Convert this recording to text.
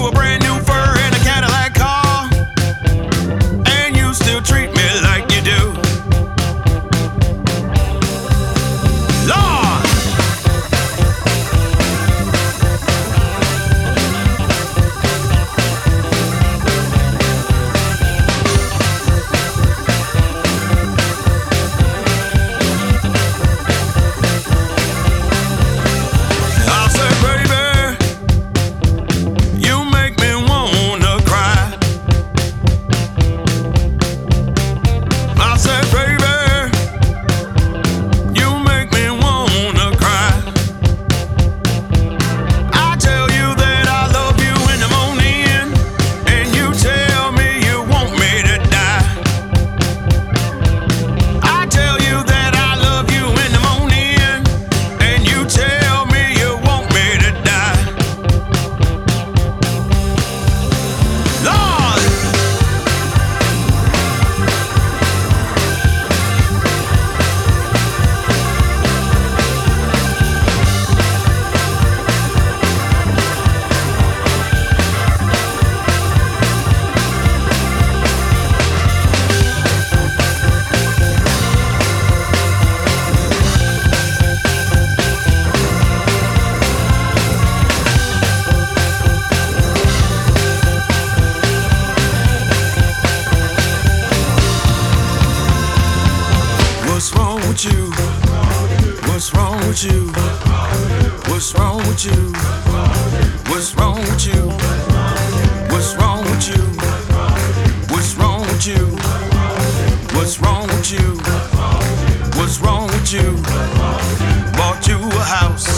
a brand new fur and a Cadillac car, and you still treat me like you do. Lord! I said, baby, you make me wanna cry. I said, baby, you make me wanna cry. I tell you that I love you in the morning, and you tell me you want me to die. I tell you that I love you in the morning, and you tell me you want me to die. Lord! What's wrong with you? What's wrong with you? What's wrong with you? What's wrong with you? What's wrong with you? What's wrong with you? What's wrong with you? What's wrong with you? Bought you a house